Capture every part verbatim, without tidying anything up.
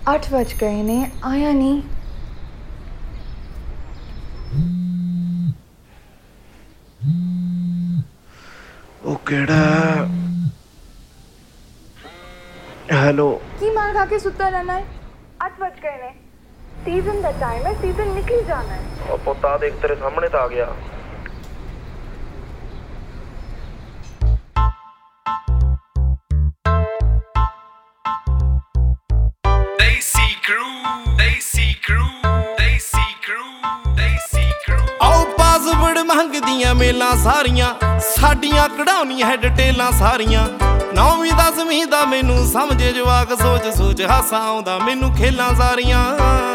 ਅੱਠ ਵੱਜ ਗਏ ਨੇ, ਆਇਆ ਨਹੀਂ। ਉਹ ਕਿਹੜਾ? ਹੈਲੋ। ਕੀ ਮਾਰ ਖਾ ਕੇ ਸੁੱਤਾ ਰਹਿਣਾ ਹੈ? ਅੱਠ ਵੱਜ ਗਏ ਨੇ, ਸੀਜ਼ਨ ਦਾ ਟਾਈਮ ਹੈ, ਸੀਜ਼ਨ ਨਿਕਲ ਜਾਣਾ ਹੈ। ਉਹ ਪੁੱਤਾ ਦੇਖ ਤੇਰੇ ਸਾਹਮਣੇ ਤਾਂ ਆ ਗਿਆ। ਮੰਗਦੀਆਂ ਮੇਲਾਂ ਸਾਰੀਆਂ ਸਾਡੀਆਂ ਕਢਾਉਣੀ ਹੈ ਡਿਟੇਲਾਂ ਸਾਰੀਆਂ। ਨੌਵੀਂ ਦਸਵੀਂ ਦਾ ਮੈਨੂੰ ਸਮਝੇ ਜਵਾਕ, ਸੋਚ ਸੋਚ ਹਾਸਾ ਆਉਂਦਾ ਮੈਨੂੰ ਖੇਲਾਂ ਸਾਰੀਆਂ।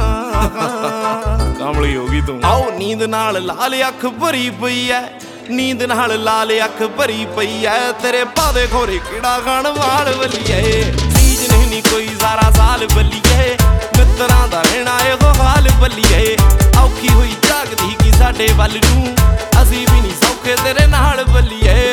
ਕਮਲੀ ਹੋ ਗਈ ਤੂੰ। ਆਓ ਨੀਂਦ ਨਾਲ ਲਾਲ ਅੱਖ ਭਰੀ ਪਈ ਐ, ਨੀਂਦ ਨਾਲ ਲਾਲ ਅੱਖ ਭਰੀ ਪਈ ਐ। ਤੇਰੇ ਭਾਵੇਂ ਖੋਰੇ ਕਿਹੜਾ ਖਾਣ ਵਾਲ ਬੱਲੀਏ। ਸੀਜ ਨਹੀਂ ਨੀ ਕੋਈ ਸਾਰਾ ਸਾਲ ਬੱਲੀਏ, ਮਿੱਤਰਾਂ ਦਾ ਰਹਿਣਾ ਇਹੋ ਹਾਲ ਬੱਲੀਏ। ਔਖੀ ਹੋਈ ਜਾਗਦੀ ਕੀ ਸਾਡੇ ਵੱਲ ਨੂੰ, ਅਸੀਂ ਵੀ ਨਹੀਂ ਸੌਖੇ ਤੇਰੇ ਨਾਲ ਬੱਲੀਏ।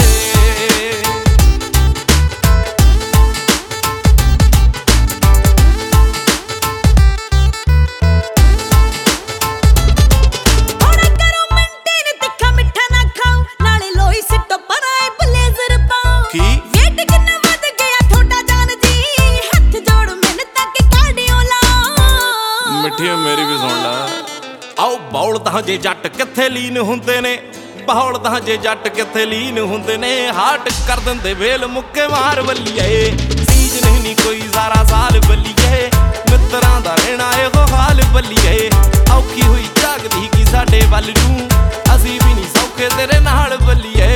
ਮੇਰੀ ਵੀ ਸੁਣ ਲੈ। ਆਓ ਬੌਲ ਤਾਂ ਜੇ ਜੱਟ ਕਿੱਥੇ ਲੀਨ ਹੁੰਦੇ ਨੇ, ਬੌਲ ਤਾਂ ਜੇ ਜੱਟ ਕਿੱਥੇ ਲੀਨ ਹੁੰਦੇ ਨੇ। ਹਾਰਟ ਕਰ ਦਿੰਦੇ ਵੇਲ ਮੁੱਕੇ ਮਾਰ ਬੱਲੀਏ। ਸੀਜ ਨਹੀਂ ਨੀ ਕੋਈ ਸਾਰਾ ਸਾਲ ਬੱਲੀਏ, ਮਿੱਤਰਾਂ ਦਾ ਰਹਿਣਾ ਇਹੋ ਹਾਲ ਬੱਲੀਏ। ਔਖੀ ਹੋਈ ਜਾਗਦੀ ਕੀ ਸਾਡੇ ਵੱਲ ਨੂੰ, ਅਸੀਂ ਵੀ ਨਹੀਂ ਸੌਖੇ ਤੇਰੇ ਨਾਲ ਬੱਲੀਏ।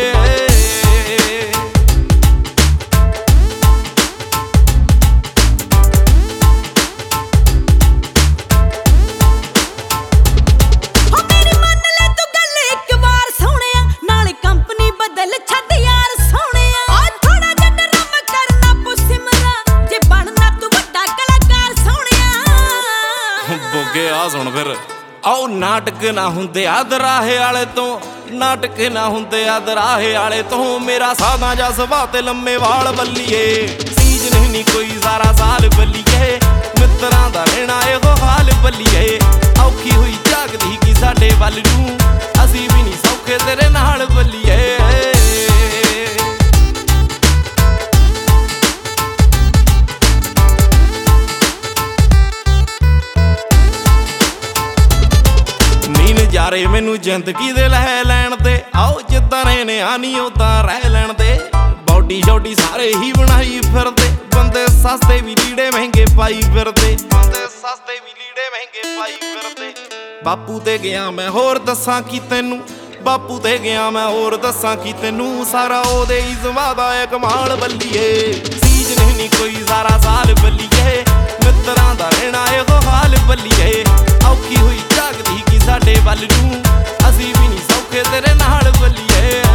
ਆ ਸੁਣ ਫਿਰ। ਆਓ ਨਾਟਕ ਨਾ ਹੁੰਦੇ ਆ ਦਰਾਹੇ ਵਾਲੇ ਤੋਂ, ਨਾਟਕ ਨਾ ਹੁੰਦੇ ਆ ਦਰਾਹੇ ਵਾਲੇ ਤੋਂ। ਮੇਰਾ ਸਾਦਾ ਜਾ ਸੁਭਾਅ ਤੇ ਲੰਮੇ ਵਾਲ ਬੱਲੀਏ। ਸੀਜ ਨਹੀਂ ਨੀ ਕੋਈ ਸਾਰਾ ਸਾਲ ਬੱਲੀਏ, ਮਿੱਤਰਾਂ ਦਾ ਰਹਿਣਾ ਇਹੋ ਹਾਲ ਬੱਲੀਏ। ਔਖੀ ਹੋਈ ਜਾਗਦੀ ਕੀ ਸਾਡੇ ਵੱਲ ਨੂੰ, ਅਸੀਂ ਵੀ ਨਹੀਂ ਸੌਖੇ ਤੇਰੇ ਨਾਲ ਬੱਲੀਏ। ਯਾਰੇ ਮੈਨੂੰ ਜ਼ਿੰਦਗੀ ਦੇ ਲੈ ਲੈਣ ਤੇ, ਆਓ ਜਿੱਦਾਂ ਰਹਿਣੇ ਆ ਨੀ ਉਦਾਂ ਰਹਿ ਲੈਣ ਦੇ। ਬੌਡੀ ਸ਼ੌਡੀ ਸਾਰੇ ਹੀ ਬਣਾਈ ਫਿਰਦੇ, ਬੰਦੇ ਸਸਤੇ ਵੀ ਲੀੜੇ ਮਹਿੰਗੇ ਪਾਈ ਫਿਰਦੇ, ਬੰਦੇ ਸਸਤੇ ਵੀ ਲੀੜੇ ਮਹਿੰਗੇ ਪਾਈ ਫਿਰਦੇ। ਬਾਪੂ ਤੇ ਗਿਆ ਮੈਂ ਹੋਰ ਦੱਸਾਂ ਕੀ ਤੈਨੂੰ, ਬਾਪੂ ਤੇ ਗਿਆ ਮੈਂ ਹੋਰ ਦੱਸਾਂ ਕੀ ਤੈਨੂੰ। ਸਾਰਾ ਉਹਦੇ ਹੀ ਜ਼ਮਾਦਾ ਏ ਕਮਾਲ ਬੱਲੀਏ। ਸੀਜ ਨਹੀਂ ਨੀ ਕੋਈ ਸਾਰਾ ਸਾਲ ਬੱਲੀਏ, ਮਿੱਤਰਾਂ ਦਾ ਰਹਿਣਾ ਇਹੋ ਹਾਲ ਬੱਲੀਏ। ਔਖੀ ਹੋਈ ਜਾਗਦੀ ਕੀ ਸਾਡੇ ਵੱਲ ਨੂੰ, ਅਸੀਂ ਵੀ ਨਹੀਂ ਸੌਖੇ ਤੇਰੇ ਨਾਲ ਬੱਲੀਏ।